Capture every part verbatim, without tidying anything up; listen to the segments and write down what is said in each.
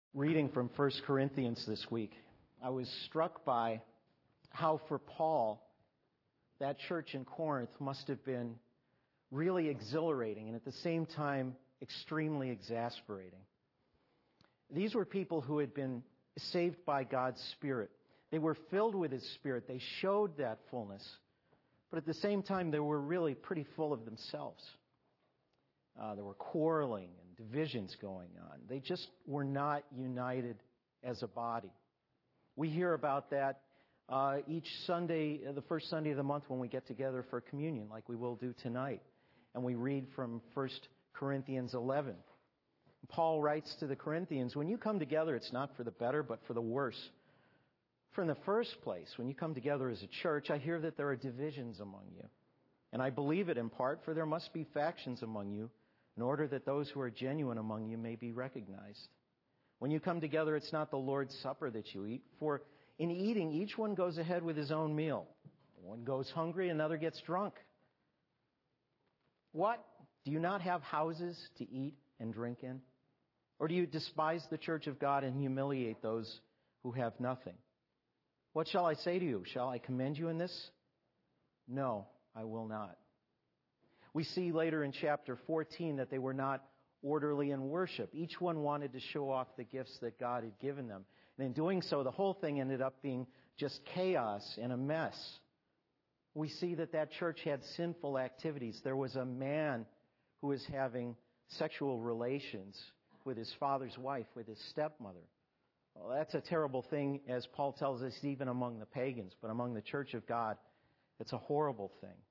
Reading from First Corinthians this week, I was struck by how for Paul, that church in Corinth must have been really exhilarating and at the same time extremely exasperating. These were people who had been saved by God's Spirit. They were filled with His Spirit. They showed that fullness. But at the same time, they were really pretty full of themselves. Uh, there were quarreling and divisions going on. They just were not united as a body. We hear about that uh, each Sunday, the first Sunday of the month when we get together for communion, like we will do tonight. And we read from First Corinthians eleven. Paul writes to the Corinthians, when you come together, it's not for the better, but for the worse. For in the first place, when you come together as a church, I hear that there are divisions among you. And I believe it in part, for there must be factions among you, in order that those who are genuine among you may be recognized. When you come together, it's not the Lord's Supper that you eat, for in eating, each one goes ahead with his own meal. One goes hungry, another gets drunk. What? Do you not have houses to eat and drink in? Or do you despise the church of God and humiliate those who have nothing? What shall I say to you? Shall I commend you in this? No, I will not. We see later in chapter fourteen that they were not orderly in worship. Each one wanted to show off the gifts that God had given them. And in doing so, the whole thing ended up being just chaos and a mess. We see that that church had sinful activities. There was a man who was having sexual relations with his father's wife, with his stepmother. Well, that's a terrible thing, as Paul tells us, even among the pagans. But among the church of God, it's a horrible thing.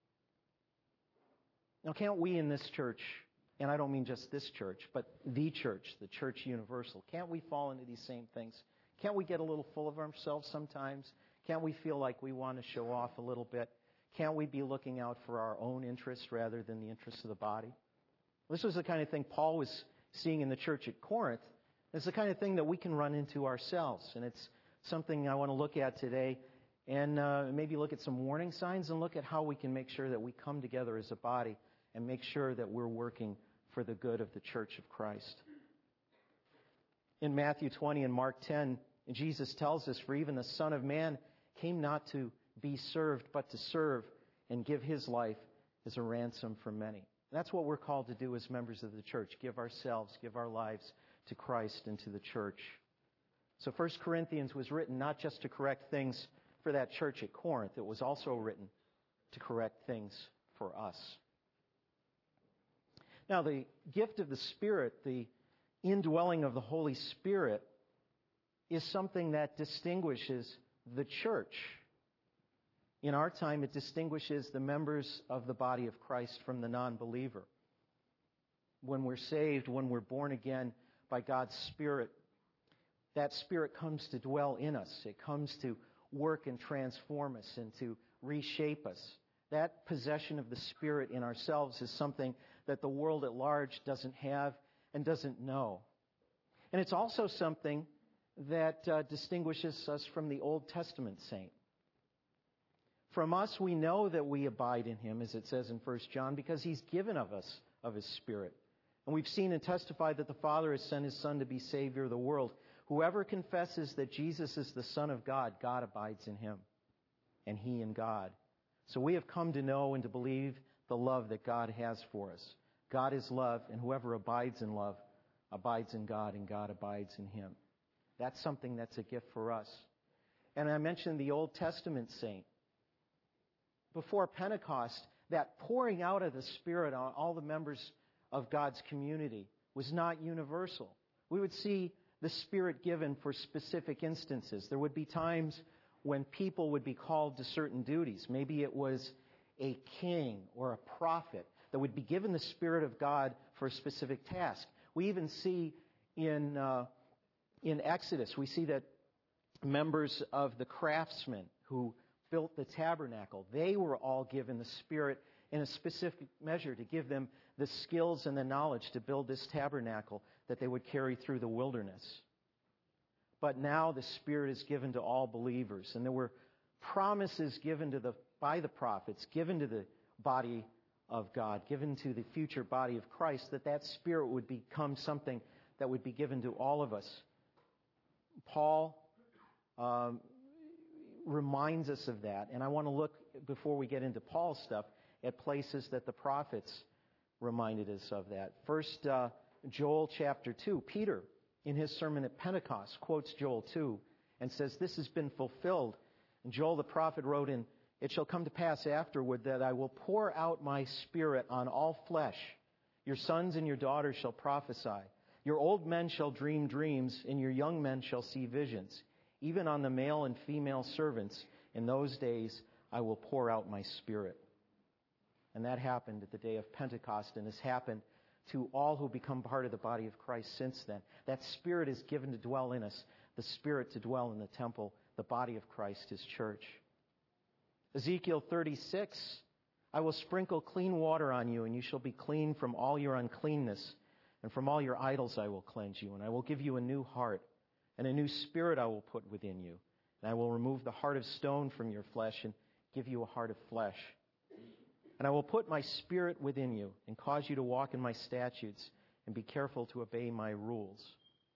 Now, can't we in this church, and I don't mean just this church, but the church, the church universal, can't we fall into these same things? Can't we get a little full of ourselves sometimes? Can't we feel like we want to show off a little bit? Can't we be looking out for our own interests rather than the interests of the body? This was the kind of thing Paul was seeing in the church at Corinth. It's the kind of thing that we can run into ourselves. And it's something I want to look at today and uh, maybe look at some warning signs and look at how we can make sure that we come together as a body and make sure that we're working for the good of the church of Christ. In Matthew twenty and Mark ten, Jesus tells us, for even the Son of Man came not to be served, but to serve and give His life as a ransom for many. And that's what we're called to do as members of the church. Give ourselves, give our lives to Christ and to the church. So First Corinthians was written not just to correct things for that church at Corinth. It was also written to correct things for us. Now, the gift of the Spirit, the indwelling of the Holy Spirit, is something that distinguishes the church. In our time, it distinguishes the members of the body of Christ from the non-believer. When we're saved, when we're born again by God's Spirit, that Spirit comes to dwell in us. It comes to work and transform us and to reshape us. That possession of the Spirit in ourselves is something that the world at large doesn't have and doesn't know. And it's also something that uh, distinguishes us from the Old Testament saint. From us, we know that we abide in Him, as it says in First John, because He's given of us of His Spirit. And we've seen and testified that the Father has sent His Son to be Savior of the world. Whoever confesses that Jesus is the Son of God, God abides in Him, and He in God. So we have come to know and to believe the love that God has for us. God is love, and whoever abides in love abides in God, and God abides in him. That's something that's a gift for us. And I mentioned the Old Testament saint. Before Pentecost, that pouring out of the Spirit on all the members of God's community was not universal. We would see the Spirit given for specific instances. There would be times when people would be called to certain duties. Maybe it was a king or a prophet that would be given the Spirit of God for a specific task. We even see in uh, in Exodus, we see that members of the craftsmen who built the tabernacle, they were all given the Spirit in a specific measure to give them the skills and the knowledge to build this tabernacle that they would carry through the wilderness. But now the Spirit is given to all believers. And there were promises given to the by the prophets, given to the body of God, given to the future body of Christ, that that Spirit would become something that would be given to all of us Paul um, reminds us of that. And I want to look, before we get into Paul's stuff, at places that the prophets reminded us of that. First, uh, Joel chapter two. Peter, in his sermon at Pentecost, quotes Joel two and says, "This has been fulfilled." And Joel the prophet wrote in, "It shall come to pass afterward that I will pour out my Spirit on all flesh. Your sons and your daughters shall prophesy. Your old men shall dream dreams, and your young men shall see visions. Even on the male and female servants, in those days I will pour out my Spirit." And that happened at the day of Pentecost, and has happened to all who become part of the body of Christ since then. That Spirit is given to dwell in us, the Spirit to dwell in the temple, the body of Christ, His church. Ezekiel thirty-six, "I will sprinkle clean water on you, and you shall be clean from all your uncleanness, and from all your idols I will cleanse you, and I will give you a new heart, and a new spirit I will put within you, and I will remove the heart of stone from your flesh, and give you a heart of flesh. And I will put my Spirit within you, and cause you to walk in my statutes, and be careful to obey my rules."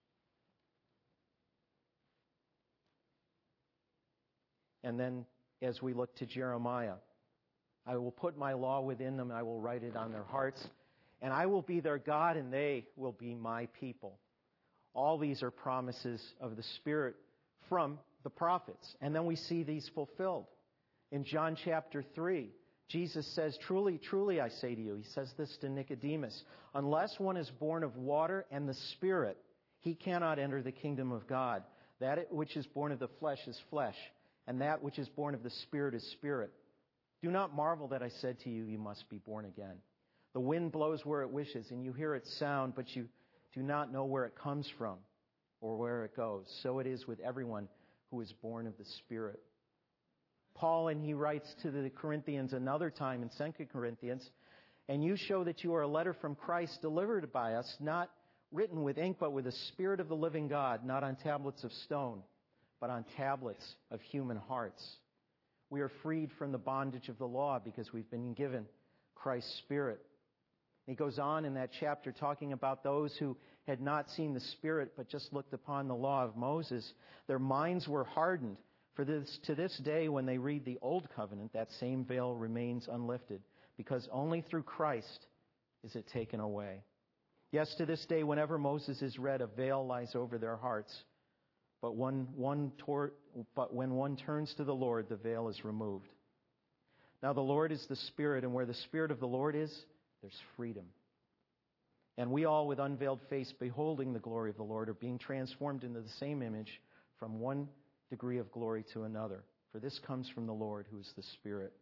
And then, as we look to Jeremiah, "I will put my law within them, and I will write it on their hearts, and I will be their God, and they will be my people." All these are promises of the Spirit from the prophets. And then we see these fulfilled. In John chapter three, Jesus says, "Truly, truly, I say to you," He says this to Nicodemus, "unless one is born of water and the Spirit, he cannot enter the kingdom of God. That which is born of the flesh is flesh, and that which is born of the Spirit is spirit. Do not marvel that I said to you, you must be born again. The wind blows where it wishes, and you hear its sound, but you do not know where it comes from or where it goes. So it is with everyone who is born of the Spirit." Paul, and he writes to the Corinthians another time in Second Corinthians, "And you show that you are a letter from Christ delivered by us, not written with ink, but with the Spirit of the living God, not on tablets of stone, but on tablets of human hearts." We are freed from the bondage of the law because we've been given Christ's Spirit. He goes on in that chapter talking about those who had not seen the Spirit but just looked upon the law of Moses. Their minds were hardened. For this, to this day, when they read the Old Covenant, that same veil remains unlifted, because only through Christ is it taken away. Yes, to this day, whenever Moses is read, a veil lies over their hearts. But when one, tor- but when one turns to the Lord, the veil is removed. Now the Lord is the Spirit, and where the Spirit of the Lord is, there's freedom. And we all, with unveiled face, beholding the glory of the Lord, are being transformed into the same image from one degree of glory to another. For this comes from the Lord, who is the Spirit.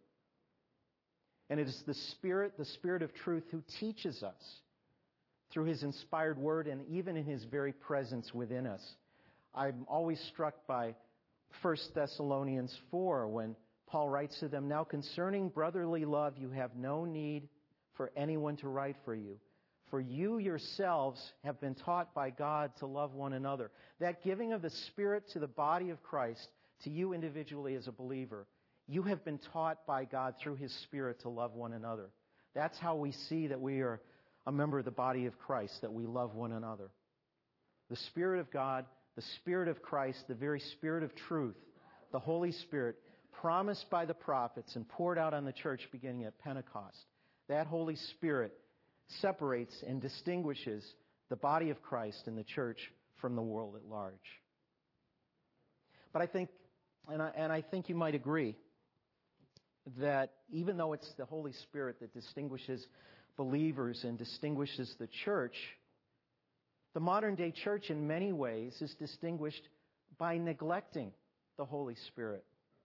And it is the Spirit, the Spirit of truth, who teaches us through His inspired word and even in His very presence within us. I'm always struck by First Thessalonians four when Paul writes to them, "Now concerning brotherly love, you have no need for anyone to write for you. For you yourselves have been taught by God to love one another." That giving of the Spirit to the body of Christ, to you individually as a believer, you have been taught by God through His Spirit to love one another. That's how we see that we are a member of the body of Christ, that we love one another. The Spirit of God, the Spirit of Christ, the very Spirit of truth, the Holy Spirit, promised by the prophets and poured out on the church beginning at Pentecost. That Holy Spirit separates and distinguishes the body of Christ and the church from the world at large. But I think, and I, and I think you might agree, that even though it's the Holy Spirit that distinguishes believers and distinguishes the church, the modern day church in many ways is distinguished by neglecting the Holy Spirit.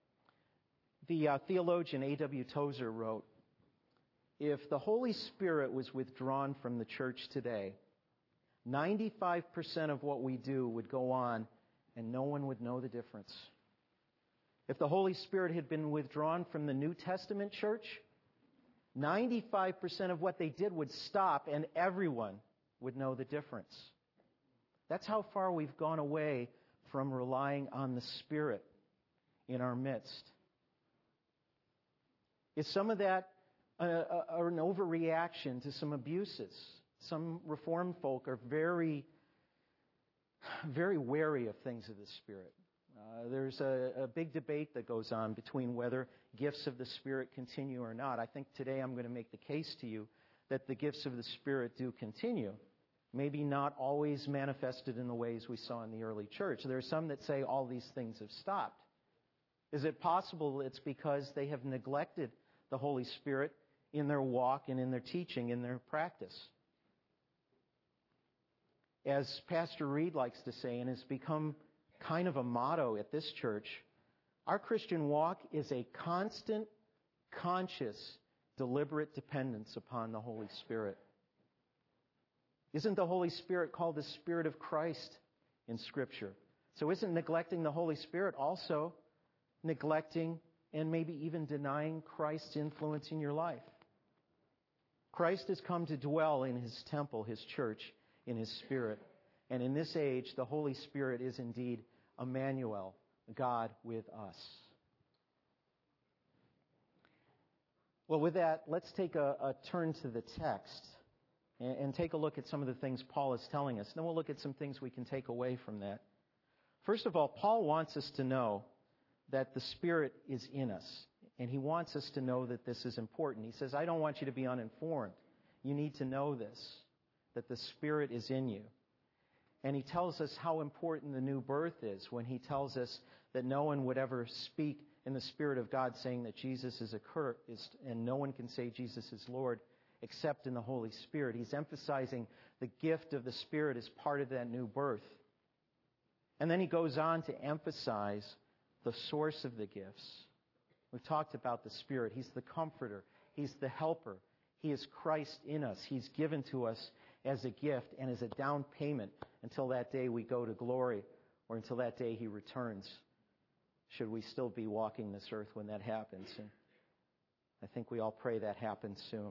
The uh, theologian A W Tozer wrote, "If the Holy Spirit was withdrawn from the church today, ninety-five percent of what we do would go on and no one would know the difference. If the Holy Spirit had been withdrawn from the New Testament church, ninety-five percent of what they did would stop and everyone would know the difference." That's how far we've gone away from relying on the Spirit in our midst. Is some of that uh, uh, an overreaction to some abuses? Some Reformed folk are very very wary of things of the Spirit. Uh, there's a, a big debate that goes on between whether gifts of the Spirit continue or not. I think today I'm going to make the case to you that the gifts of the Spirit do continue. Maybe not always manifested in the ways we saw in the early church. There are some that say all these things have stopped. Is it possible it's because they have neglected the Holy Spirit in their walk and in their teaching, in their practice? As Pastor Reed likes to say, and has become kind of a motto at this church, our Christian walk is a constant, conscious, deliberate dependence upon the Holy Spirit. Isn't the Holy Spirit called the Spirit of Christ in Scripture? So isn't neglecting the Holy Spirit also neglecting and maybe even denying Christ's influence in your life? Christ has come to dwell in His temple, His church, in His Spirit. And in this age, the Holy Spirit is indeed Emmanuel, God with us. Well, with that, let's take a, a turn to the text and, and take a look at some of the things Paul is telling us. Then we'll look at some things we can take away from that. First of all, Paul wants us to know that the Spirit is in us. And he wants us to know that this is important. He says, I don't want you to be uninformed. You need to know this, that the Spirit is in you. And he tells us how important the new birth is when he tells us that no one would ever speak in the Spirit of God saying that Jesus is a cur- is, and no one can say Jesus is Lord except in the Holy Spirit. He's emphasizing the gift of the Spirit as part of that new birth. And then he goes on to emphasize the source of the gifts. We've talked about the Spirit. He's the comforter. He's the helper. He is Christ in us. He's given to us as a gift and as a down payment until that day we go to glory or until that day He returns, should we still be walking this earth when that happens. And I think we all pray that happens soon.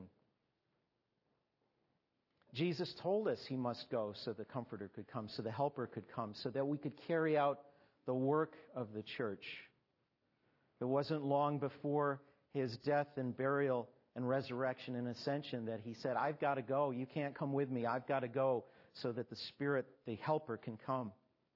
Jesus told us He must go so the Comforter could come, so the Helper could come, so that we could carry out the work of the church. It wasn't long before His death and burial and resurrection and ascension that He said, I've got to go. You can't come with me. I've got to go so that the Spirit, the Helper, can come.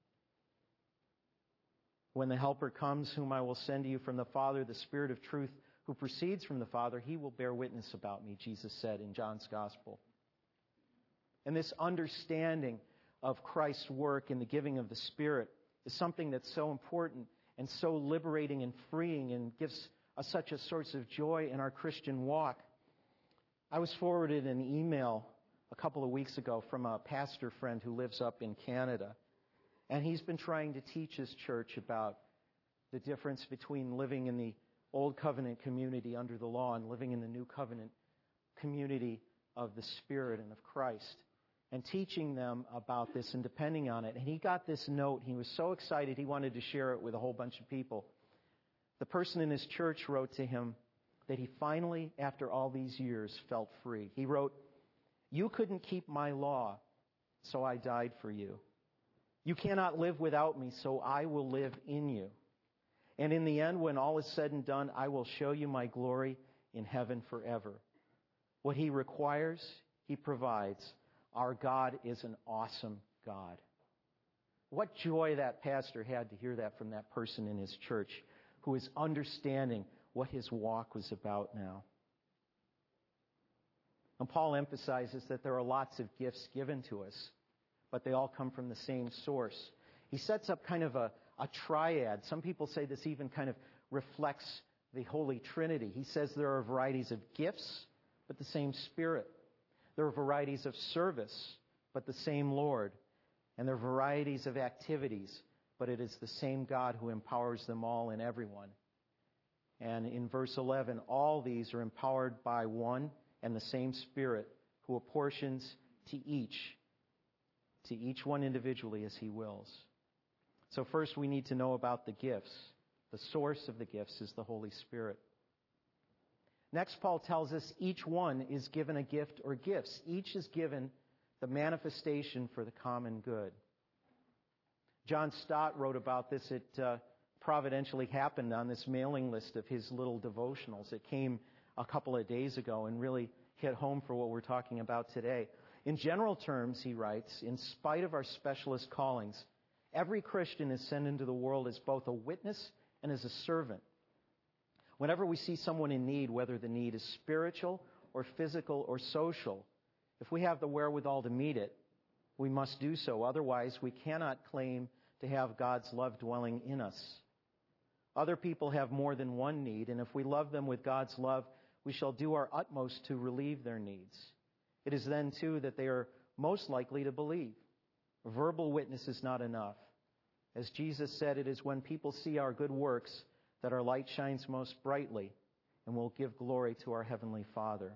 When the Helper comes, whom I will send to you from the Father, the Spirit of truth, who proceeds from the Father, He will bear witness about me, Jesus said in John's Gospel. And this understanding of Christ's work in the giving of the Spirit is something that's so important and so liberating and freeing and gives us such a source of joy in our Christian walk. I was forwarded an email a couple of weeks ago from a pastor friend who lives up in Canada. And he's been trying to teach his church about the difference between living in the Old Covenant community under the law and living in the New Covenant community of the Spirit and of Christ. And teaching them about this and depending on it. And he got this note. He was so excited he wanted to share it with a whole bunch of people. The person in his church wrote to him that he finally, after all these years, felt free. He wrote, "You couldn't keep my law, so I died for you. You cannot live without me, so I will live in you. And in the end, when all is said and done, I will show you my glory in heaven forever. What He requires, He provides. Our God is an awesome God." What joy that pastor had to hear that from that person in his church who is understanding what his walk was about now. And Paul emphasizes that there are lots of gifts given to us, but they all come from the same source. He sets up kind of a, a triad. Some people say this even kind of reflects the Holy Trinity. He says there are varieties of gifts, but the same Spirit. There are varieties of service, but the same Lord. And there are varieties of activities, but it is the same God who empowers them all and everyone. And in verse eleven, all these are empowered by one and the same Spirit who apportions to each, to each one individually as He wills. So first we need to know about the gifts. The source of the gifts is the Holy Spirit. Next, Paul tells us each one is given a gift or gifts. Each is given the manifestation for the common good. John Stott wrote about this. It uh, providentially happened on this mailing list of his little devotionals. It came a couple of days ago and really hit home for what we're talking about today. In general terms, he writes, in spite of our specialist callings, Every Christian is sent into the world as both a witness and as a servant. Whenever we see someone in need, whether the need is spiritual or physical or social, if we have the wherewithal to meet it, we must do so. Otherwise, we cannot claim to have God's love dwelling in us. Other people have more than one need, and if we love them with God's love, we shall do our utmost to relieve their needs. It is then, too, that they are most likely to believe. Verbal witness is not enough. As Jesus said, it is when people see our good works that our light shines most brightly and will give glory to our Heavenly Father.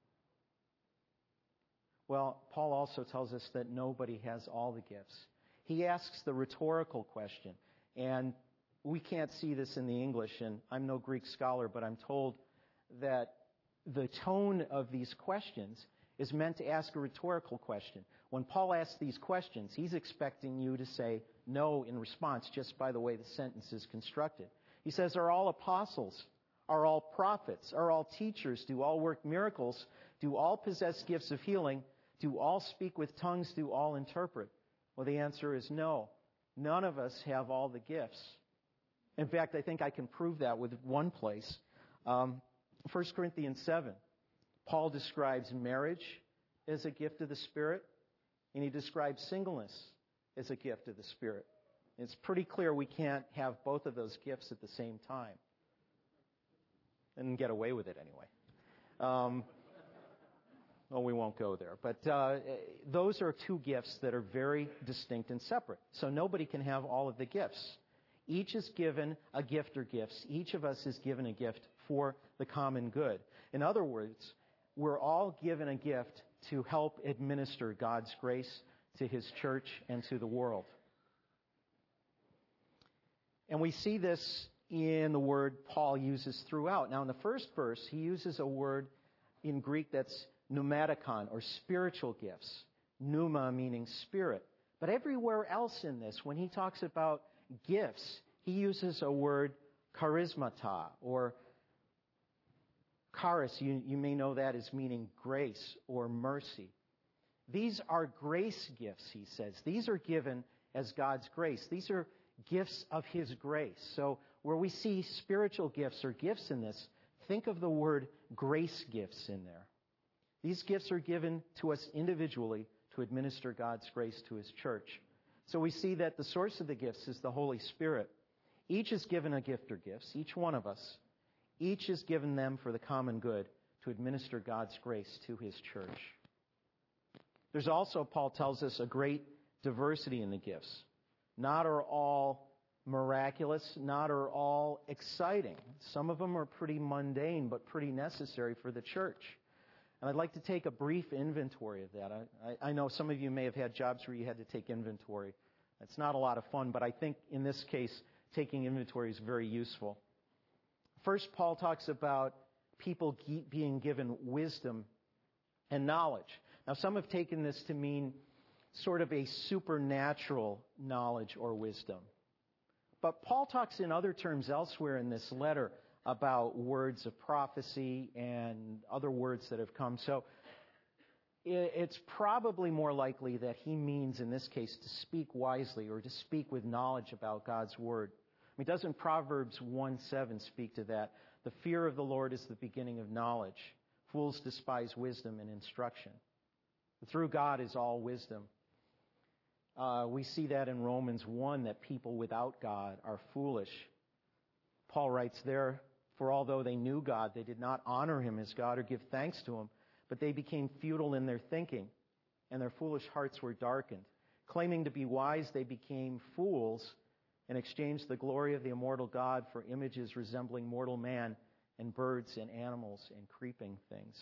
Well, Paul also tells us that nobody has all the gifts. He asks the rhetorical question, and we can't see this in the English, and I'm no Greek scholar, but I'm told that the tone of these questions is meant to ask a rhetorical question. When Paul asks these questions, he's expecting you to say no in response just by the way the sentence is constructed. He says, are all apostles? Are all prophets? Are all teachers? Do all work miracles? Do all possess gifts of healing? Do all speak with tongues? Do all interpret? Well, the answer is no. None of us have all the gifts. In fact, I think I can prove that with one place. Um, First Corinthians seven. Paul describes marriage as a gift of the Spirit, and he describes singleness as a gift of the Spirit. It's pretty clear we can't have both of those gifts at the same time. And get away with it anyway. Um, well, we won't go there. But uh, those are two gifts that are very distinct and separate. So nobody can have all of the gifts. Each is given a gift or gifts. Each of us is given a gift for the common good. In other words, we're all given a gift to help administer God's grace to His church and to the world. And we see this in the word Paul uses throughout. Now, in the first verse, he uses a word in Greek that's pneumatikon, or spiritual gifts. Pneuma meaning spirit. But everywhere else in this, when he talks about gifts, he uses a word charismata, or charis. You, you may know that as meaning grace or mercy. These are grace gifts, he says. These are given as God's grace. These are gifts of His grace. So where we see spiritual gifts or gifts in this, think of the word grace gifts in there. These gifts are given to us individually to administer God's grace to His church. So we see that the source of the gifts is the Holy Spirit. Each is given a gift or gifts, each one of us. Each is given them for the common good to administer God's grace to His church. There's also, Paul tells us, a great diversity in the gifts. Not are all miraculous, not are all exciting. Some of them are pretty mundane, but pretty necessary for the church. And I'd like to take a brief inventory of that. I, I, I know some of you may have had jobs where you had to take inventory. It's not a lot of fun, but I think in this case, taking inventory is very useful. First, Paul talks about people being given wisdom and knowledge. Now, some have taken this to mean sort of a supernatural knowledge or wisdom. But Paul talks in other terms elsewhere in this letter about words of prophecy and other words that have come. So it's probably more likely that he means in this case to speak wisely or to speak with knowledge about God's word. I mean, doesn't Proverbs one seven speak to that? The fear of the Lord is the beginning of knowledge. Fools despise wisdom and instruction. Through God is all wisdom. Uh, we see that in Romans one, that people without God are foolish. Paul writes there, for although they knew God, they did not honor Him as God or give thanks to Him, but they became futile in their thinking, and their foolish hearts were darkened. Claiming to be wise, they became fools and exchanged the glory of the immortal God for images resembling mortal man and birds and animals and creeping things.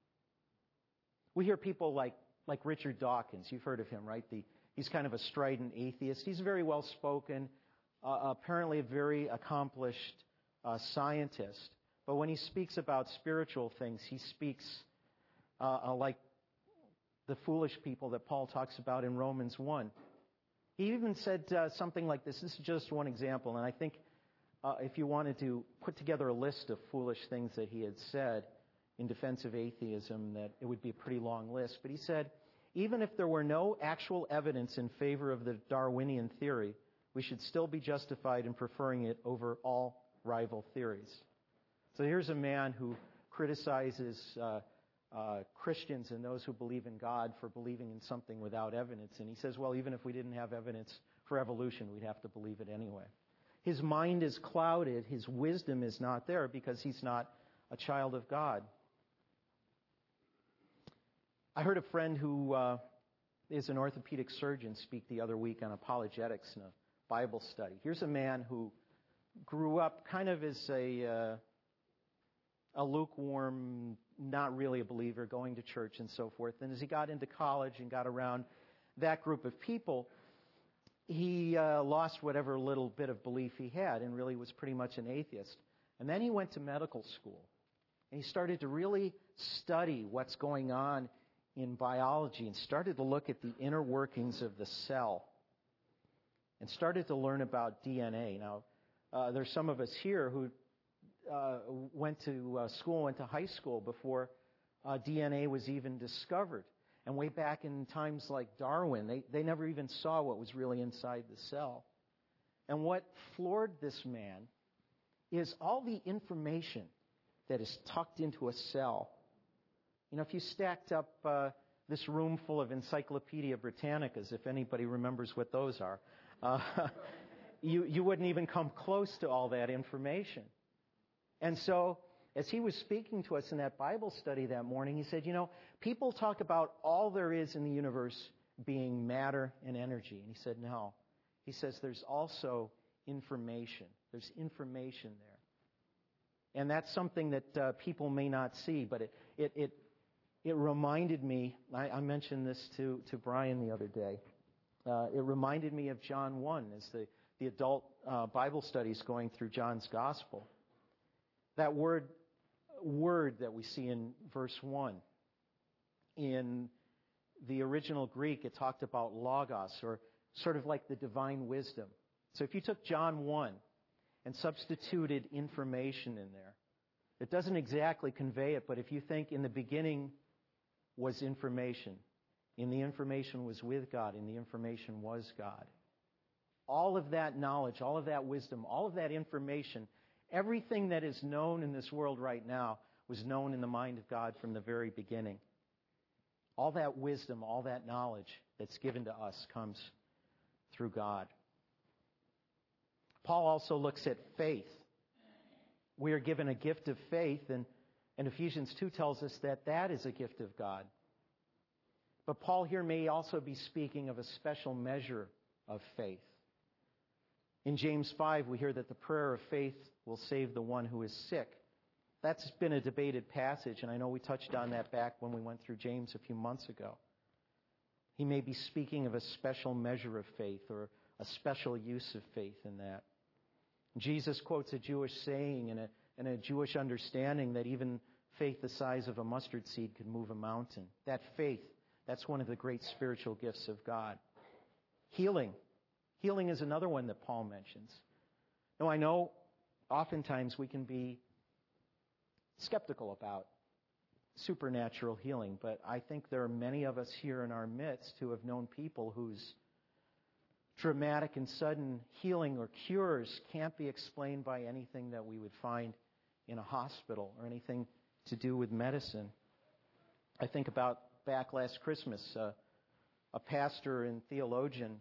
We hear people like, like Richard Dawkins. You've heard of him, right? The, he's kind of a strident atheist. He's very well spoken, uh, apparently a very accomplished uh, scientist. But when he speaks about spiritual things, he speaks uh, uh, like the foolish people that Paul talks about in Romans one. He even said uh, something like this. This is just one example, and I think uh, if you wanted to put together a list of foolish things that he had said in defense of atheism, that it would be a pretty long list. But he said, Even if there were no actual evidence in favor of the Darwinian theory, we should still be justified in preferring it over all rival theories. So here's a man who criticizes uh, uh, Christians and those who believe in God for believing in something without evidence. And he says, well, even if we didn't have evidence for evolution, we'd have to believe it anyway. His mind is clouded. His wisdom is not there because he's not a child of God. I heard a friend who uh, is an orthopedic surgeon speak the other week on apologetics in a Bible study. Here's a man who grew up kind of as a uh, a lukewarm, not really a believer, going to church and so forth. And as he got into college and got around that group of people, he uh, lost whatever little bit of belief he had and really was pretty much an atheist. And then he went to medical school. And he started to really study what's going on in biology and started to look at the inner workings of the cell and started to learn about D N A. Now, uh, there's some of us here who uh, went to uh, school, went to high school before uh, D N A was even discovered. And way back in times like Darwin, they, they never even saw what was really inside the cell. And what floored this man is all the information that is tucked into a cell. You know, if you stacked up uh, this room full of Encyclopedia Britannicas, if anybody remembers what those are, uh, you, you wouldn't even come close to all that information. And so, as he was speaking to us in that Bible study that morning, he said, you know, people talk about all there is in the universe being matter and energy. And he said, no. He says there's also information. There's information there. And that's something that uh, people may not see, but it it it, it reminded me, I, I mentioned this to, to Brian the other day, uh, it reminded me of John one as the, the adult uh, Bible studies going through John's Gospel. That word, word that we see in verse one, in the original Greek, it talked about logos, or sort of like the divine wisdom. So if you took John one and substituted information in there, it doesn't exactly convey it, but if you think in the beginning was information, in the information was with God, in the information was God. All of that knowledge, all of that wisdom, all of that information, everything that is known in this world right now was known in the mind of God from the very beginning. All that wisdom, all that knowledge that's given to us comes through God. Paul also looks at faith. We are given a gift of faith, and, and Ephesians two tells us that that is a gift of God. But Paul here may also be speaking of a special measure of faith. In James five, we hear that the prayer of faith will save the one who is sick. That's been a debated passage, and I know we touched on that back when we went through James a few months ago. He may be speaking of a special measure of faith or a special use of faith in that. Jesus quotes a Jewish saying and a, and a Jewish understanding that even faith the size of a mustard seed could move a mountain. That faith, that's one of the great spiritual gifts of God. Healing. Healing is another one that Paul mentions. Now, I know oftentimes we can be skeptical about supernatural healing, but I think there are many of us here in our midst who have known people whose dramatic and sudden healing or cures can't be explained by anything that we would find in a hospital or anything to do with medicine. I think about back last Christmas, uh, a pastor and theologian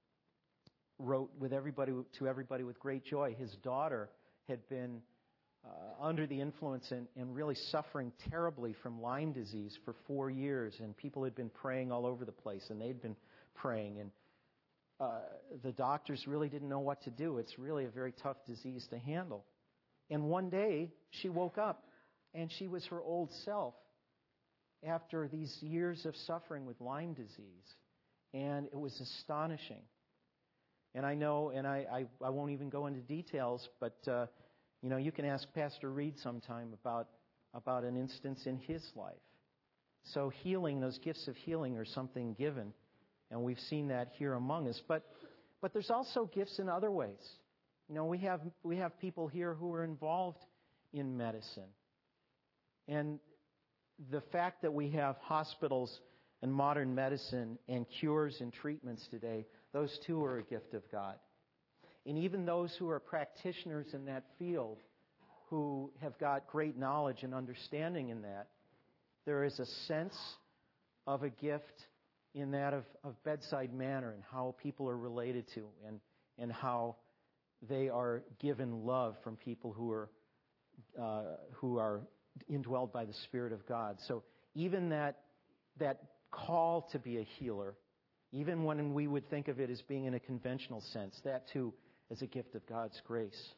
wrote with everybody to everybody with great joy. His daughter had been uh, under the influence and, and really suffering terribly from Lyme disease for four years, and people had been praying all over the place, and they'd been praying, and uh, the doctors really didn't know what to do. It's really a very tough disease to handle. And one day, she woke up, and she was her old self after these years of suffering with Lyme disease, and it was astonishing. And I know, and I, I, I won't even go into details, but uh, you know, you can ask Pastor Reed sometime about about an instance in his life. So healing, those gifts of healing are something given, and we've seen that here among us. But but there's also gifts in other ways. You know, we have we have people here who are involved in medicine, and the fact that we have hospitals and modern medicine and cures and treatments today, those too are a gift of God. And even those who are practitioners in that field, who have got great knowledge and understanding in that, there is a sense of a gift in that of, of bedside manner and how people are related to and, and how they are given love from people who are uh, who are indwelled by the Spirit of God. So even that that call to be a healer, even when we would think of it as being in a conventional sense, that too is a gift of God's grace.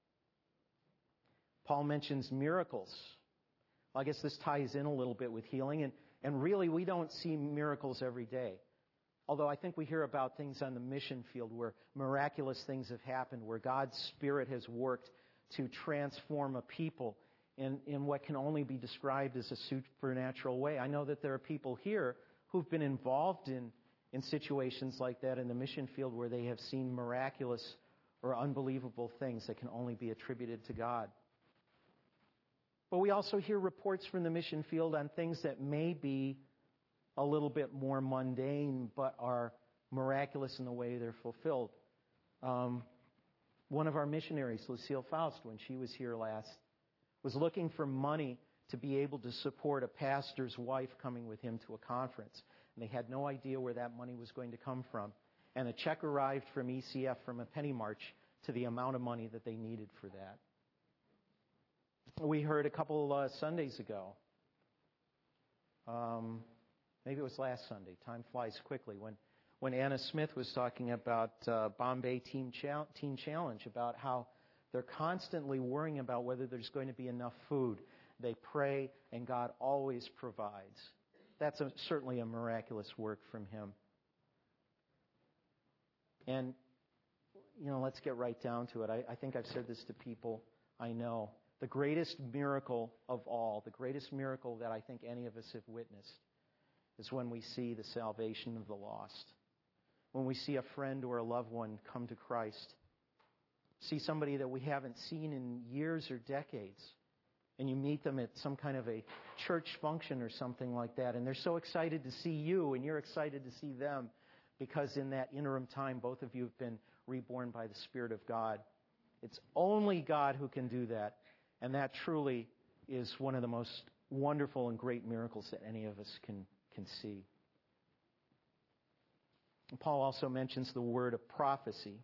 Paul mentions miracles. Well, I guess this ties in a little bit with healing, and, and really we don't see miracles every day. Although I think we hear about things on the mission field where miraculous things have happened, where God's Spirit has worked to transform a people in, in what can only be described as a supernatural way. I know that there are people here who've been involved in, in situations like that in the mission field where they have seen miraculous or unbelievable things that can only be attributed to God. But we also hear reports from the mission field on things that may be a little bit more mundane, but are miraculous in the way they're fulfilled. Um, one of our missionaries, Lucille Faust, when she was here last, was looking for money to be able to support a pastor's wife coming with him to a conference. And they had no idea where that money was going to come from. And a check arrived from E C F, from a penny march, to the amount of money that they needed for that. We heard a couple uh, Sundays ago, um, maybe it was last Sunday, time flies quickly, when, when Anna Smith was talking about uh, Bombay Teen, Chal- Teen Challenge, about how they're constantly worrying about whether there's going to be enough food. They pray, and God always provides. That's a, certainly a miraculous work from Him. And, you know, let's get right down to it. I, I think I've said this to people I know. The greatest miracle of all, the greatest miracle that I think any of us have witnessed, is when we see the salvation of the lost. When we see a friend or a loved one come to Christ. See somebody that we haven't seen in years or decades. And you meet them at some kind of a church function or something like that. And they're so excited to see you, and you're excited to see them. Because in that interim time, both of you have been reborn by the Spirit of God. It's only God who can do that. And that truly is one of the most wonderful and great miracles that any of us can, can see. And Paul also mentions the word of prophecy.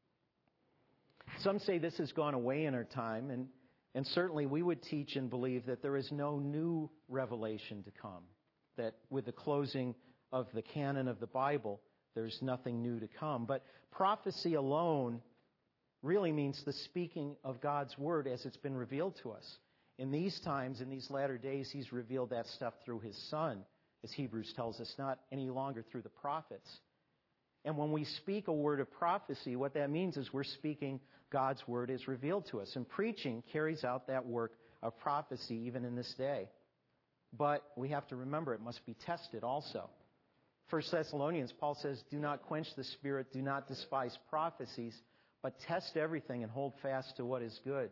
Some say this has gone away in our time, and, and certainly we would teach and believe that there is no new revelation to come. That with the closing of the canon of the Bible, there's nothing new to come. But prophecy alone really means the speaking of God's Word as it's been revealed to us. In these times, in these latter days, He's revealed that stuff through His Son, as Hebrews tells us, not any longer through the prophets. And when we speak a word of prophecy, what that means is we're speaking God's Word as revealed to us. And preaching carries out that work of prophecy even in this day. But we have to remember it must be tested also. First Thessalonians, Paul says, do not quench the Spirit, do not despise prophecies, but test everything and hold fast to what is good.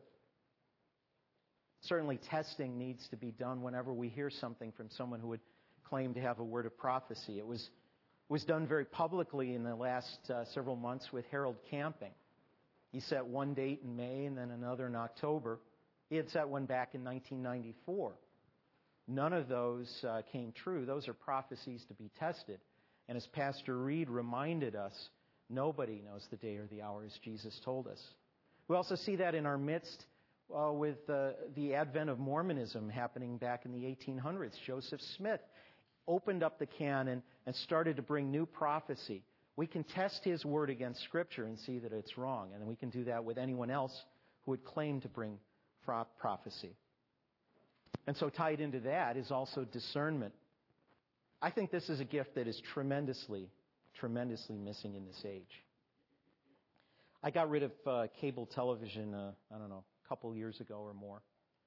Certainly testing needs to be done whenever we hear something from someone who would claim to have a word of prophecy. It was, was done very publicly in the last uh, several months with Harold Camping. He set one date in May and then another in October. He had set one back in nineteen ninety-four. None of those uh, came true. Those are prophecies to be tested. And as Pastor Reed reminded us, nobody knows the day or the hour, as Jesus told us. We also see that in our midst uh, with uh, the advent of Mormonism happening back in the eighteen hundreds. Joseph Smith opened up the canon and started to bring new prophecy. We can test his word against Scripture and see that it's wrong. And we can do that with anyone else who would claim to bring prophecy. And so tied into that is also discernment. I think this is a gift that is tremendously, tremendously missing in this age. I got rid of uh, cable television, uh, I don't know, a couple years ago or more.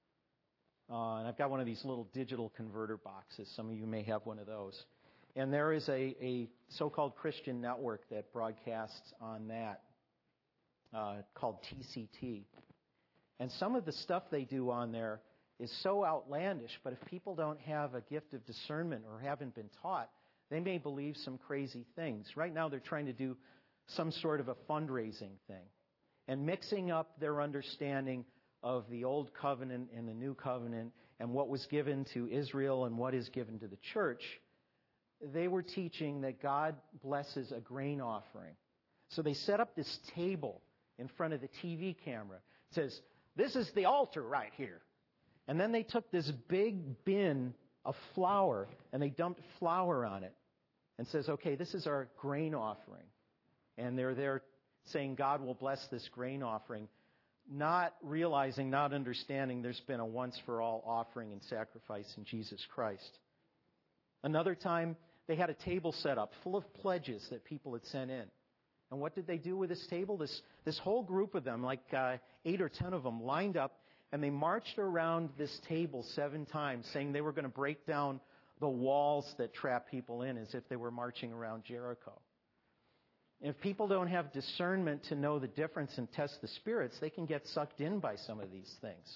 Uh, and I've got one of these little digital converter boxes. Some of you may have one of those. And there is a, a so-called Christian network that broadcasts on that uh, called T C T. And some of the stuff they do on there is so outlandish, but if people don't have a gift of discernment or haven't been taught, They may believe some crazy things. Right now they're trying to do some sort of a fundraising thing and mixing up their understanding of the Old Covenant and the New Covenant and what was given to Israel and what is given to the church. They were teaching that God blesses a grain offering. So they set up this table in front of the T V camera. It says, "This is the altar right here." And then they took this big bin of flour and they dumped flour on it and says, "Okay, this is our grain offering." And they're there saying God will bless this grain offering, not realizing, not understanding there's been a once-for-all offering and sacrifice in Jesus Christ. Another time, they had a table set up full of pledges that people had sent in. And what did they do with this table? This, this whole group of them, like uh, eight or ten of them, lined up, and they marched around this table seven times, saying they were going to break down the walls that trap people in as if they were marching around Jericho. If people don't have discernment to know the difference and test the spirits, they can get sucked in by some of these things.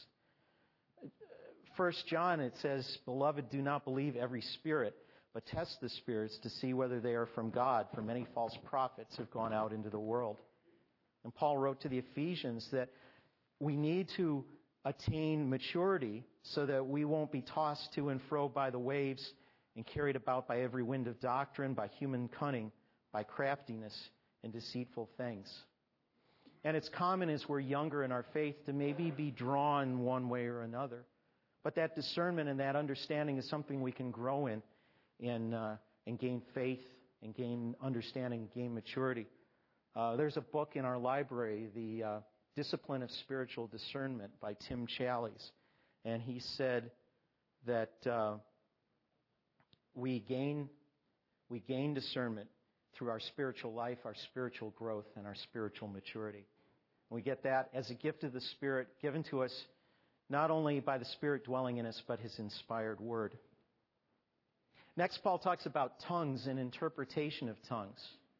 First John, it says, "Beloved, do not believe every spirit, but test the spirits to see whether they are from God, for many false prophets have gone out into the world." And Paul wrote to the Ephesians that we need to attain maturity so that we won't be tossed to and fro by the waves and carried about by every wind of doctrine, by human cunning, by craftiness and deceitful things. And it's common as we're younger in our faith to maybe be drawn one way or another. But that discernment and that understanding is something we can grow in and, uh, and gain faith and gain understanding, gain maturity. Uh, there's a book in our library, The uh, Discipline of Spiritual Discernment by Tim Challies. And he said that uh, we gain we gain discernment through our spiritual life, our spiritual growth, and our spiritual maturity. And we get that as a gift of the Spirit given to us not only by the Spirit dwelling in us, but His inspired Word. Next, Paul talks about tongues and interpretation of tongues.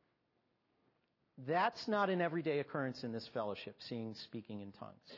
That's not an everyday occurrence in this fellowship, seeing speaking in tongues.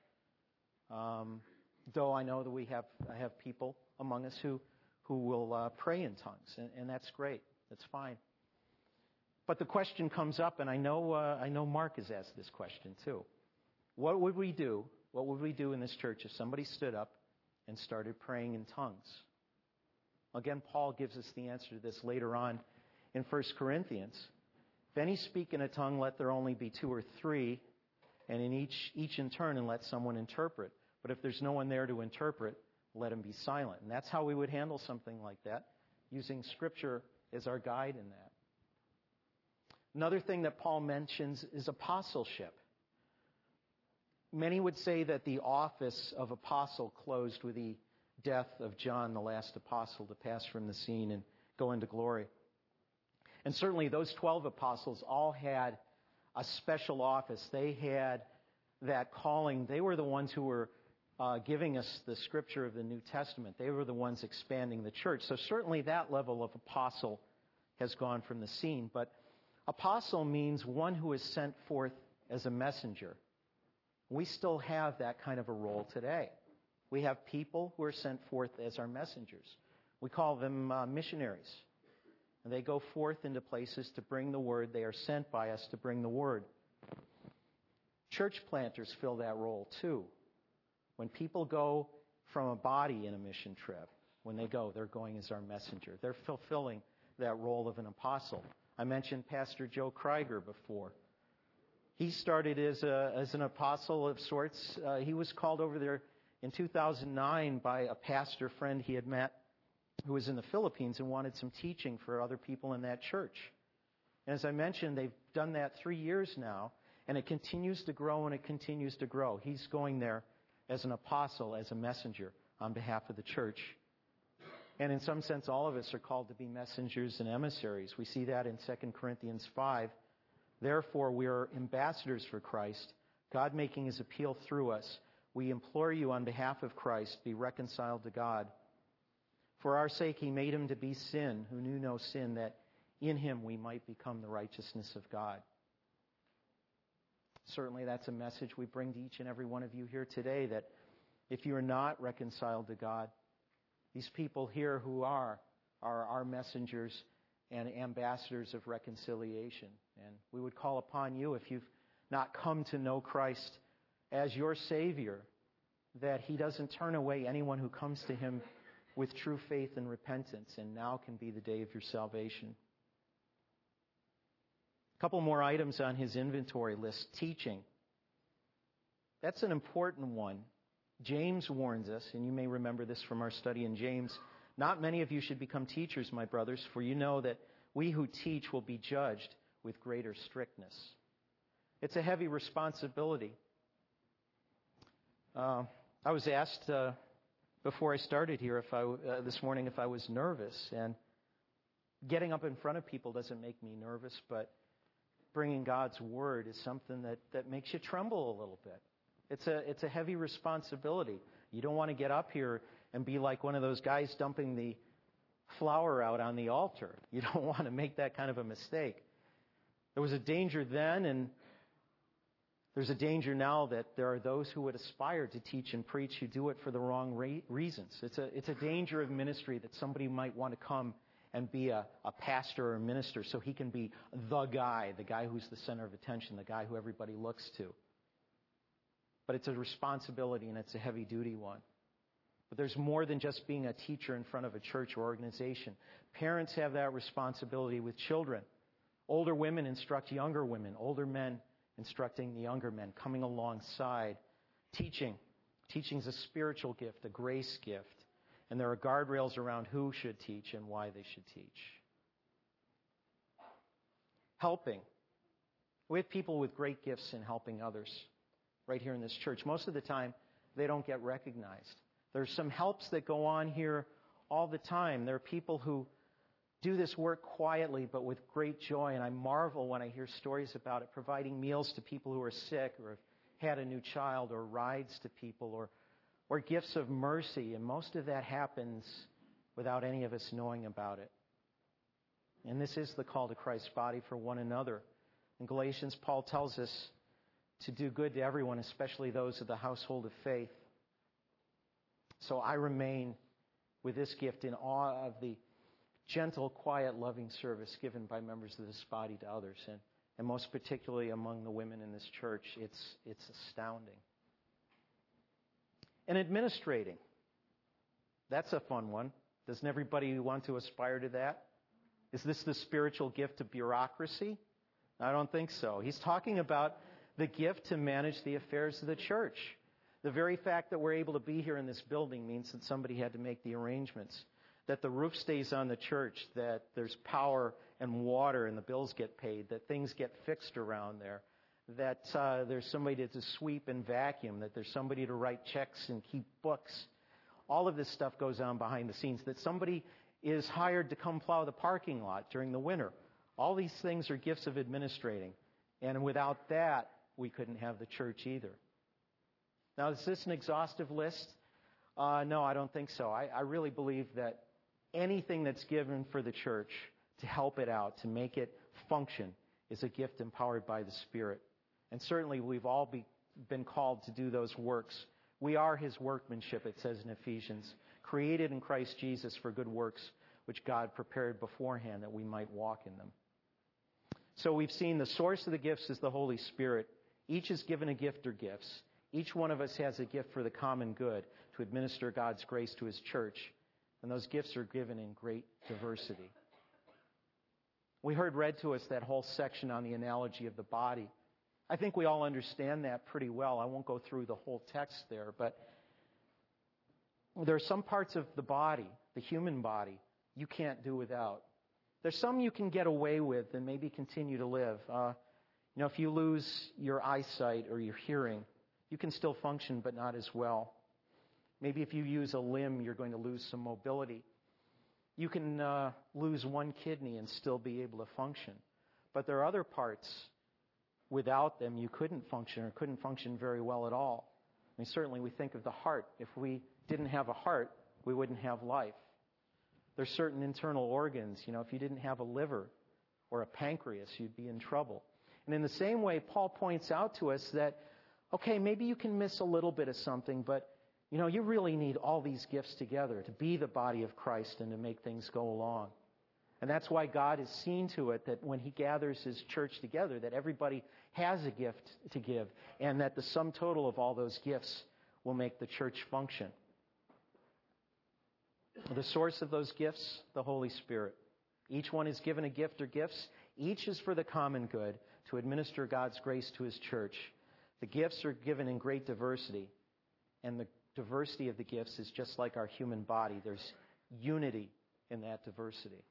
Um, though I know that we have I have people among us who, who will uh, pray in tongues, and, and that's great. That's fine. But the question comes up, and I know uh, I know Mark has asked this question too. What would we do? What would we do in this church if somebody stood up and started praying in tongues? Again, Paul gives us the answer to this later on in First Corinthians. If any speak in a tongue, let there only be two or three, and in each each in turn, and let someone interpret. But if there's no one there to interpret, let him be silent. And that's how we would handle something like that, using Scripture as our guide in that. Another thing that Paul mentions is apostleship. Many would say that the office of apostle closed with the death of John, the last apostle, to pass from the scene and go into glory. And certainly those twelve apostles all had a special office. They had that calling. They were the ones who were uh, giving us the Scripture of the New Testament. They were the ones expanding the church. So certainly that level of apostle has gone from the scene. But apostle means one who is sent forth as a messenger. We still have that kind of a role today. We have people who are sent forth as our messengers. We call them uh, missionaries. And they go forth into places to bring the word. They are sent by us to bring the word. Church planters fill that role too. When people go from a body in a mission trip, when they go, they're going as our messenger. They're fulfilling that role of an apostle. I mentioned Pastor Joe Krieger before. He started as, a, as an apostle of sorts. Uh, he was called over there in two thousand nine by a pastor friend he had met who was in the Philippines and wanted some teaching for other people in that church. And as I mentioned, they've done that three years now, and it continues to grow and it continues to grow. He's going there as an apostle, as a messenger on behalf of the church. And in some sense, all of us are called to be messengers and emissaries. We see that in Second Corinthians five. Therefore, we are ambassadors for Christ, God making His appeal through us. We implore you on behalf of Christ, be reconciled to God. For our sake, He made Him to be sin, who knew no sin, that in Him we might become the righteousness of God. Certainly, that's a message we bring to each and every one of you here today, that if you are not reconciled to God, these people here who are, are our messengers, and ambassadors of reconciliation. And we would call upon you, if you've not come to know Christ as your Savior, that He doesn't turn away anyone who comes to Him with true faith and repentance, and now can be the day of your salvation. A couple more items on his inventory list. Teaching. That's an important one. James warns us, and you may remember this from our study in James, not many of you should become teachers, my brothers, for you know that we who teach will be judged with greater strictness. It's a heavy responsibility. Uh, I was asked uh, before I started here if I, uh, this morning if I was nervous, and getting up in front of people doesn't make me nervous, but bringing God's Word is something that, that makes you tremble a little bit. It's a, it's a heavy responsibility. You don't want to get up here and be like one of those guys dumping the flour out on the altar. You don't want to make that kind of a mistake. There was a danger then, and there's a danger now that there are those who would aspire to teach and preach who do it for the wrong re- reasons. It's a, it's a danger of ministry that somebody might want to come and be a, a pastor or a minister so he can be the guy, the guy who's the center of attention, the guy who everybody looks to. But it's a responsibility, and it's a heavy-duty one. But there's more than just being a teacher in front of a church or organization. Parents have that responsibility with children. Older women instruct younger women. Older men instructing the younger men, coming alongside. Teaching. Teaching is a spiritual gift, a grace gift. And there are guardrails around who should teach and why they should teach. Helping. We have people with great gifts in helping others right here in this church. Most of the time, they don't get recognized. There's some helps that go on here all the time. There are people who do this work quietly but with great joy, and I marvel when I hear stories about it, providing meals to people who are sick or have had a new child, or rides to people, or or gifts of mercy, and most of that happens without any of us knowing about it. And this is the call to Christ's body for one another. In Galatians, Paul tells us to do good to everyone, especially those of the household of faith. So I remain with this gift in awe of the gentle, quiet, loving service given by members of this body to others, and, and most particularly among the women in this church. It's, it's astounding. And administrating. That's a fun one. Doesn't everybody want to aspire to that? Is this the spiritual gift of bureaucracy? I don't think so. He's talking about the gift to manage the affairs of the church. The very fact that we're able to be here in this building means that somebody had to make the arrangements, that the roof stays on the church, that there's power and water and the bills get paid, that things get fixed around there, that uh, there's somebody to sweep and vacuum, that there's somebody to write checks and keep books. All of this stuff goes on behind the scenes, that somebody is hired to come plow the parking lot during the winter. All these things are gifts of administrating. And without that, we couldn't have the church either. Now, is this an exhaustive list? Uh, no, I don't think so. I, I really believe that anything that's given for the church to help it out, to make it function, is a gift empowered by the Spirit. And certainly we've all be, been called to do those works. We are His workmanship, it says in Ephesians, created in Christ Jesus for good works, which God prepared beforehand that we might walk in them. So we've seen the source of the gifts is the Holy Spirit. Each is given a gift or gifts. Each one of us has a gift for the common good, to administer God's grace to His church. And those gifts are given in great diversity. We heard read to us that whole section on the analogy of the body. I think we all understand that pretty well. I won't go through the whole text there, but there are some parts of the body, the human body, you can't do without. There's some you can get away with and maybe continue to live. Uh, you know, if you lose your eyesight or your hearing, you can still function, but not as well. Maybe if you use a limb, you're going to lose some mobility. You can uh, lose one kidney and still be able to function. But there are other parts, without them, you couldn't function or couldn't function very well at all. I mean, certainly we think of the heart. If we didn't have a heart, we wouldn't have life. There's certain internal organs. You know, if you didn't have a liver or a pancreas, you'd be in trouble. And in the same way, Paul points out to us that, okay, maybe you can miss a little bit of something, but, you know, you really need all these gifts together to be the body of Christ and to make things go along. And that's why God has seen to it that when He gathers His church together, that everybody has a gift to give, and that the sum total of all those gifts will make the church function. The source of those gifts, the Holy Spirit. Each one is given a gift or gifts. Each is for the common good, to administer God's grace to His church. The gifts are given in great diversity, and the diversity of the gifts is just like our human body. There's unity in that diversity.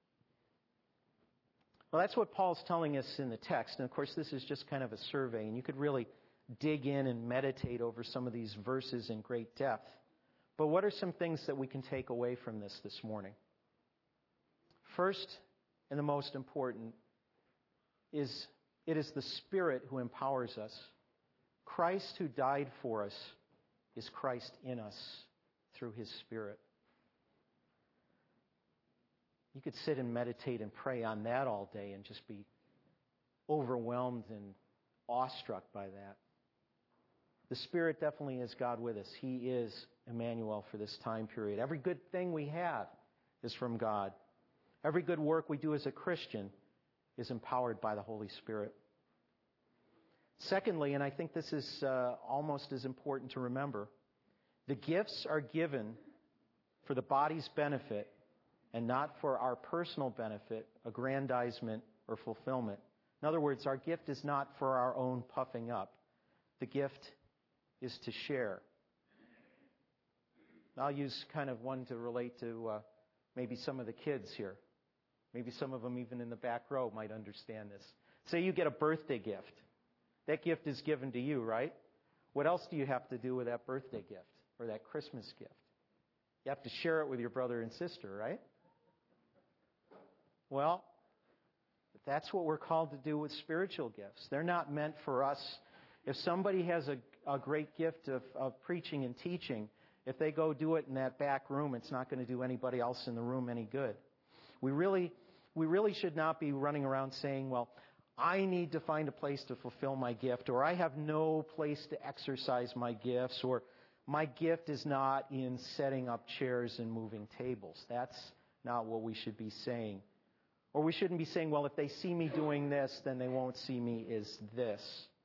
Well, that's what Paul's telling us in the text. And of course, this is just kind of a survey, and you could really dig in and meditate over some of these verses in great depth. But what are some things that we can take away from this this morning? First, and the most important, is it is the Spirit who empowers us. Christ who died for us is Christ in us through His Spirit. You could sit and meditate and pray on that all day and just be overwhelmed and awestruck by that. The Spirit definitely is God with us. He is Emmanuel for this time period. Every good thing we have is from God. Every good work we do as a Christian is empowered by the Holy Spirit. Secondly, and I think this is uh, almost as important to remember, the gifts are given for the body's benefit and not for our personal benefit, aggrandizement, or fulfillment. In other words, our gift is not for our own puffing up. The gift is to share. I'll use kind of one to relate to uh, maybe some of the kids here. Maybe some of them even in the back row might understand this. Say you get a birthday gift. That gift is given to you, right? What else do you have to do with that birthday gift or that Christmas gift? You have to share it with your brother and sister, right? Well, that's what we're called to do with spiritual gifts. They're not meant for us. If somebody has a, a great gift of, of preaching and teaching, if they go do it in that back room, it's not going to do anybody else in the room any good. We really, we really should not be running around saying, well, I need to find a place to fulfill my gift, or I have no place to exercise my gifts, or my gift is not in setting up chairs and moving tables. That's not what we should be saying. Or we shouldn't be saying, well, if they see me doing this, then they won't see me as this.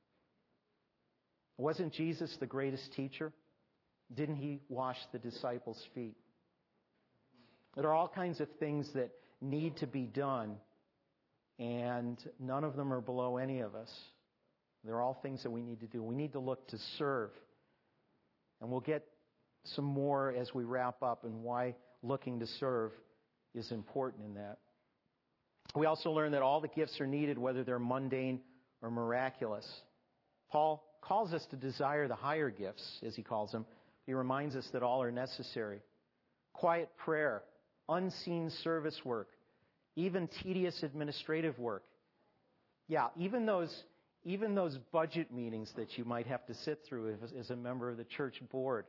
Wasn't Jesus the greatest teacher? Didn't He wash the disciples' feet? There are all kinds of things that need to be done, and none of them are below any of us. They're all things that we need to do. We need to look to serve. And we'll get some more as we wrap up and why looking to serve is important in that. We also learn that all the gifts are needed, whether they're mundane or miraculous. Paul calls us to desire the higher gifts, as he calls them. He reminds us that all are necessary. Quiet prayer, unseen service work, even tedious administrative work. Yeah, even those, even those budget meetings that you might have to sit through as, as a member of the church board.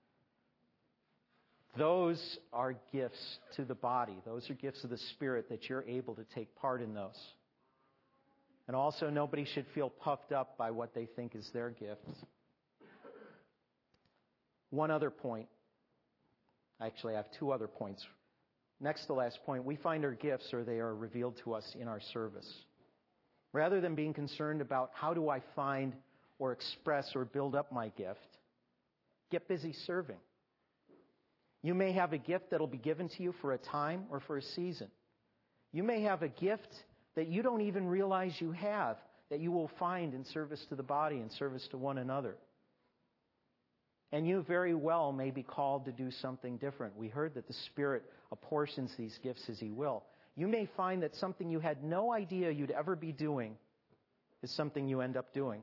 Those are gifts to the body. Those are gifts of the Spirit that you're able to take part in those. And also, nobody should feel puffed up by what they think is their gift. One other point. Actually, I have two other points. Next to last point, we find our gifts, or they are revealed to us in our service. Rather than being concerned about how do I find or express or build up my gift, get busy serving. You may have a gift that will be given to you for a time or for a season. You may have a gift that you don't even realize you have, that you will find in service to the body and service to one another. And you very well may be called to do something different. We heard that the Spirit apportions these gifts as He will. You may find that something you had no idea you'd ever be doing is something you end up doing.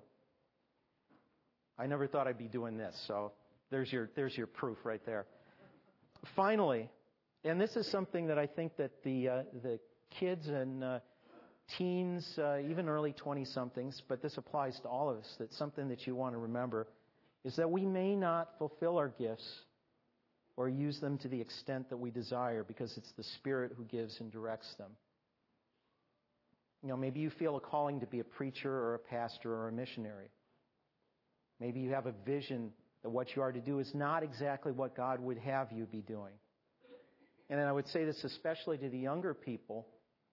I never thought I'd be doing this, so there's your, there's your proof right there. Finally, and this is something that I think that the uh, the kids and uh, teens, uh, even early twenty-somethings, but this applies to all of us, that's something that you want to remember, is that we may not fulfill our gifts or use them to the extent that we desire because it's the Spirit who gives and directs them. You know, maybe you feel a calling to be a preacher or a pastor or a missionary. Maybe you have a vision that what you are to do is not exactly what God would have you be doing. and I would say this especially to the younger people,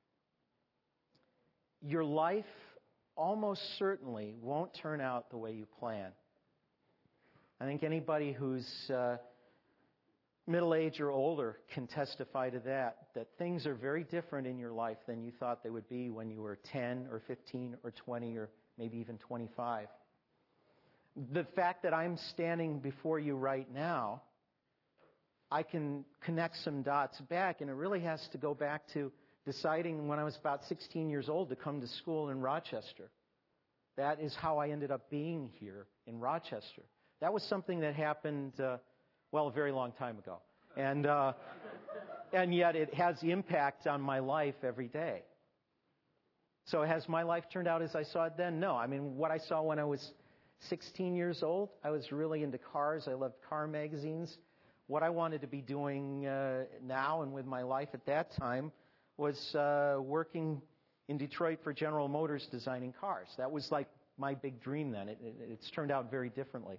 your life almost certainly won't turn out the way you plan. I think anybody who's uh, middle-aged or older can testify to that, that things are very different in your life than you thought they would be when you were ten or fifteen or twenty or maybe even twenty-five. The fact that I'm standing before you right now, I can connect some dots back, and it really has to go back to deciding when I was about sixteen years old to come to school in Rochester. That is how I ended up being here in Rochester. That was something that happened, uh, well, a very long time ago. And uh, and yet it has impact on my life every day. So has my life turned out as I saw it then? No. I mean, what I saw when I was sixteen years old, I was really into cars. I loved car magazines. What I wanted to be doing uh, now and with my life at that time was uh, working in Detroit for General Motors designing cars. That was like my big dream then. It, it, it's turned out very differently.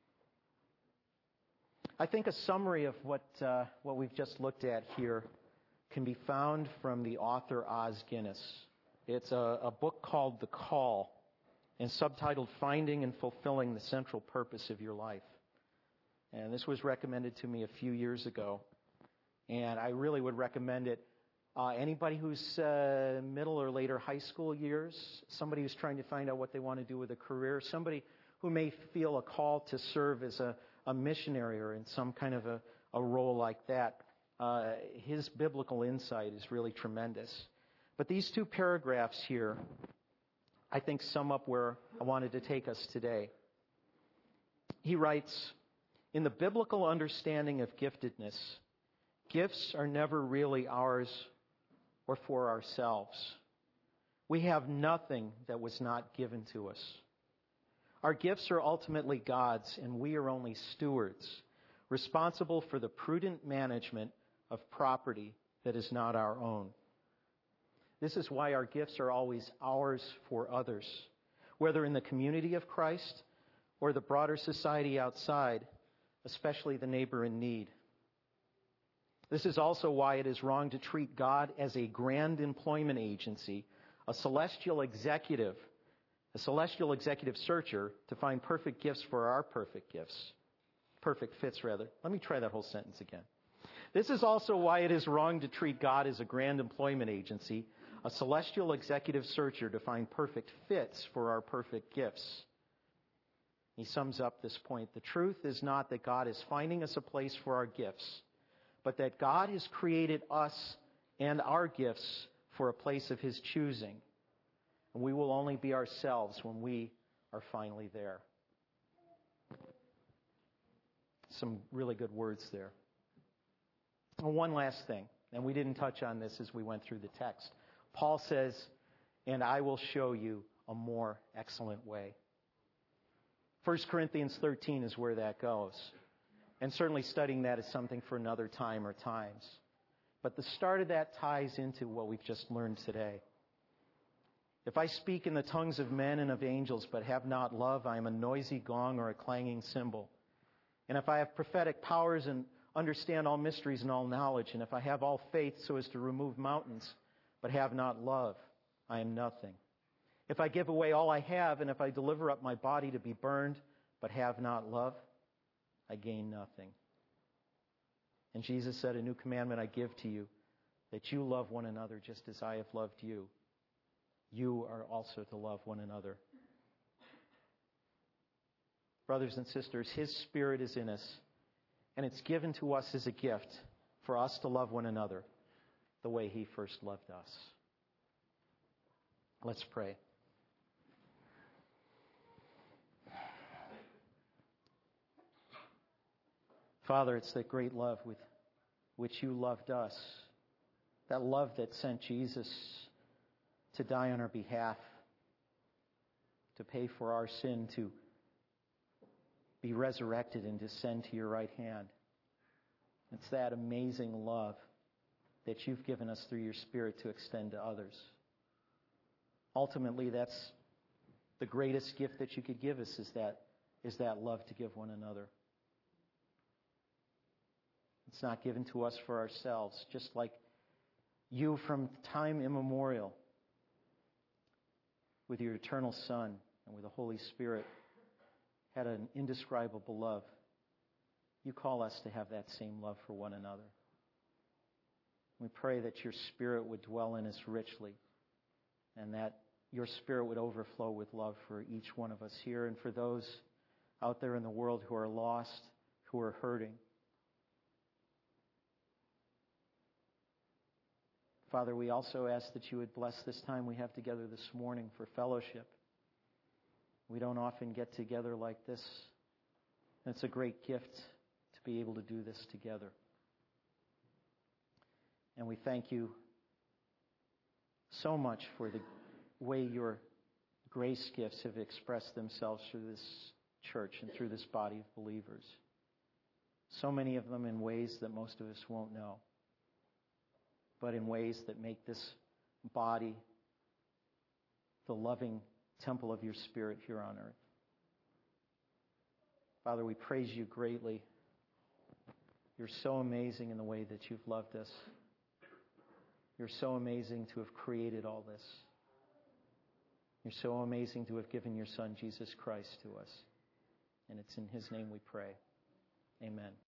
I think a summary of what uh, what we've just looked at here can be found from the author Os Guinness. It's a, a book called The Call and subtitled Finding and Fulfilling the Central Purpose of Your Life. And this was recommended to me a few years ago, and I really would recommend it. Uh, anybody who's uh, middle or later high school years, somebody who's trying to find out what they want to do with a career, somebody who may feel a call to serve as a, a missionary or in some kind of a, a role like that, uh, his biblical insight is really tremendous. But these two paragraphs here, I think, sum up where I wanted to take us today. He writes, in the biblical understanding of giftedness, gifts are never really ours or for ourselves. We have nothing that was not given to us. Our gifts are ultimately God's, and we are only stewards, responsible for the prudent management of property that is not our own. This is why our gifts are always ours for others, whether in the community of Christ or the broader society outside, especially the neighbor in need. This is also why it is wrong to treat God as a grand employment agency, a celestial executive, a celestial executive searcher to find perfect gifts for our perfect gifts. Perfect fits, rather. Let me try that whole sentence again. This is also why it is wrong to treat God as a grand employment agency, a celestial executive searcher to find perfect fits for our perfect gifts. He sums up this point. The truth is not that God is finding us a place for our gifts, but that God has created us and our gifts for a place of His choosing. And we will only be ourselves when we are finally there. Some really good words there. And one last thing, and we didn't touch on this as we went through the text. Paul says, and I will show you a more excellent way. First Corinthians thirteen is where that goes. And certainly studying that is something for another time or times. But the start of that ties into what we've just learned today. If I speak in the tongues of men and of angels, but have not love, I am a noisy gong or a clanging cymbal. And if I have prophetic powers and understand all mysteries and all knowledge, and if I have all faith so as to remove mountains, but have not love, I am nothing. If I give away all I have, and if I deliver up my body to be burned, but have not love, I gain nothing. And Jesus said, a new commandment I give to you, that you love one another just as I have loved you. You are also to love one another. Brothers and sisters, His Spirit is in us, and it's given to us as a gift for us to love one another the way He first loved us. Let's pray. Father, it's that great love with which you loved us, that love that sent Jesus to die on our behalf, to pay for our sin, to be resurrected and descend to your right hand. It's that amazing love that you've given us through your Spirit to extend to others. Ultimately, that's the greatest gift that you could give us, is that, is that love to give one another. It's not given to us for ourselves, just like you from time immemorial, with your eternal Son and with the Holy Spirit, had an indescribable love. You call us to have that same love for one another. We pray that your Spirit would dwell in us richly, and that your Spirit would overflow with love for each one of us here and for those out there in the world who are lost, who are hurting. Father, we also ask that you would bless this time we have together this morning for fellowship. We don't often get together like this. It's a great gift to be able to do this together. And we thank you so much for the way your grace gifts have expressed themselves through this church and through this body of believers. So many of them in ways that most of us won't know, but in ways that make this body the loving temple of your Spirit here on earth. Father, we praise you greatly. You're so amazing in the way that you've loved us. You're so amazing to have created all this. You're so amazing to have given your Son, Jesus Christ, to us. And it's in his name we pray. Amen.